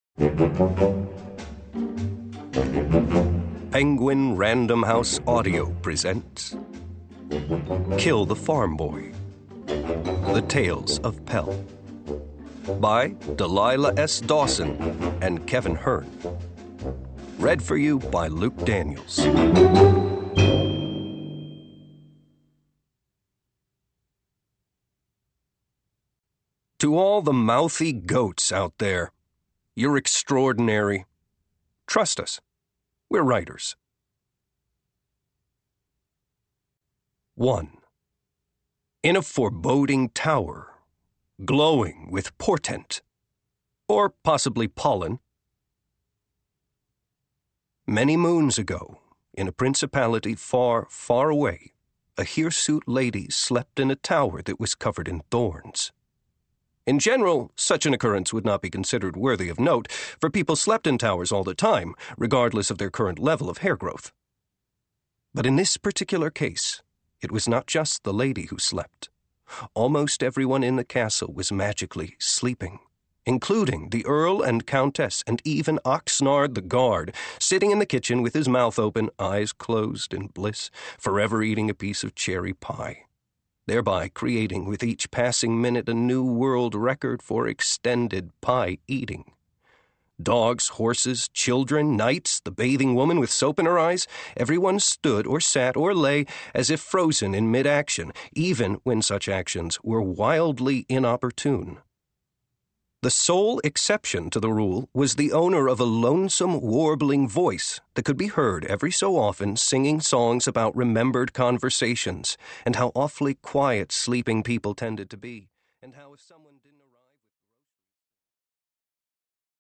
Penguin Random House Audio presents Kill the Farm Boy, The Tales of Pell, by Delilah S. Dawson and Kevin Hearn. Read for you by Luke Daniels. To all the mouthy goats out there, you're extraordinary. Trust us, we're writers. 1. In a foreboding tower, glowing with portent, or possibly pollen. Many moons ago, in a principality far, far away, a hirsute lady slept in a tower that was covered in thorns. In general, such an occurrence would not be considered worthy of note, for people slept in towers all the time, regardless of their current level of hair growth. But in this particular case, it was not just the lady who slept. Almost everyone in the castle was magically sleeping, including the Earl and Countess and even Oxnard the guard, sitting in the kitchen with his mouth open, eyes closed in bliss, forever eating a piece of cherry pie, thereby creating with each passing minute a new world record for extended pie eating. Dogs, horses, children, knights, the bathing woman with soap in her eyes, everyone stood or sat or lay as if frozen in mid-action, even when such actions were wildly inopportune. The sole exception to the rule was the owner of a lonesome, warbling voice that could be heard every so often singing songs about remembered conversations and how awfully quiet sleeping people tended to be, and how if someone